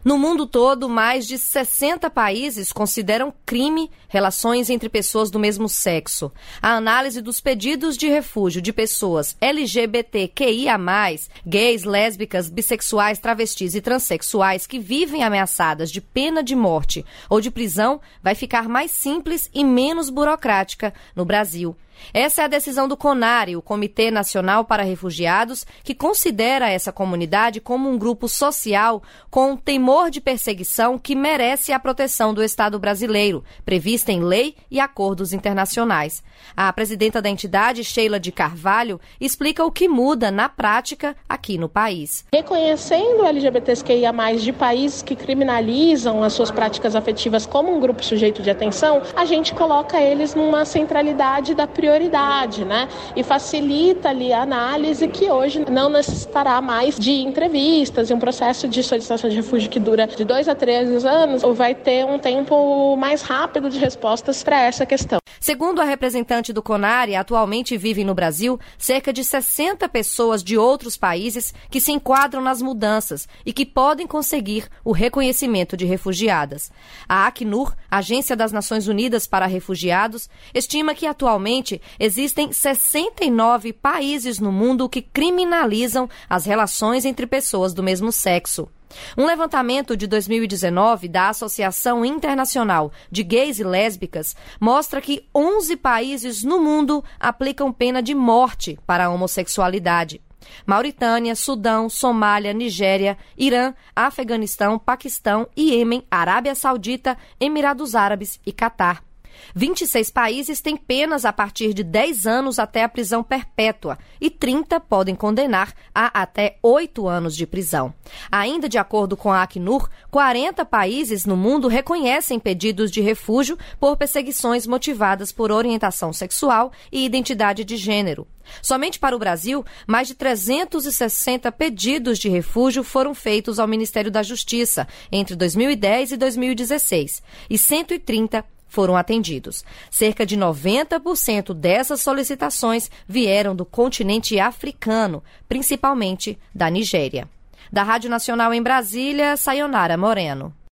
No mundo todo, mais de 60 países consideram crime relações entre pessoas do mesmo sexo. A análise dos pedidos de refúgio de pessoas LGBTQIA+, gays, lésbicas, bissexuais, travestis e transexuais que vivem ameaçadas de pena de morte ou de prisão vai ficar mais simples e menos burocrática no Brasil. Essa é a decisão do CONARE, o Comitê Nacional para Refugiados, que considera essa comunidade como um grupo social com temor de perseguição que merece a proteção do Estado brasileiro, prevista em lei e acordos internacionais. A presidenta da entidade, Sheila de Carvalho, explica o que muda na prática aqui no país. Reconhecendo LGBTQIA+, de países que criminalizam as suas práticas afetivas como um grupo sujeito de atenção, a gente coloca eles numa centralidade da prioridade, né? E facilita ali a análise que hoje não necessitará mais de entrevistas e um processo de solicitação de refúgio que dura de 2 a 3 anos, ou vai ter um tempo mais rápido de respostas para essa questão. Segundo a representante do CONARE, atualmente vivem no Brasil cerca de 60 pessoas de outros países que se enquadram nas mudanças e que podem conseguir o reconhecimento de refugiadas. A Acnur, Agência das Nações Unidas para Refugiados, estima que atualmente existem 69 países no mundo que criminalizam as relações entre pessoas do mesmo sexo. Um levantamento de 2019 da Associação Internacional de Gays e Lésbicas mostra que 11 países no mundo aplicam pena de morte para a homossexualidade. Mauritânia, Sudão, Somália, Nigéria, Irã, Afeganistão, Paquistão, Iêmen, Arábia Saudita, Emirados Árabes e Catar. 26 países têm penas a partir de 10 anos até a prisão perpétua e 30 podem condenar a até 8 anos de prisão. Ainda de acordo com a Acnur, 40 países no mundo reconhecem pedidos de refúgio por perseguições motivadas por orientação sexual e identidade de gênero. Somente para o Brasil, mais de 360 pedidos de refúgio foram feitos ao Ministério da Justiça entre 2010 e 2016 e 130 foram atendidos. Cerca de 90% dessas solicitações vieram do continente africano, principalmente da Nigéria. Da Rádio Nacional em Brasília, Sayonara Moreno.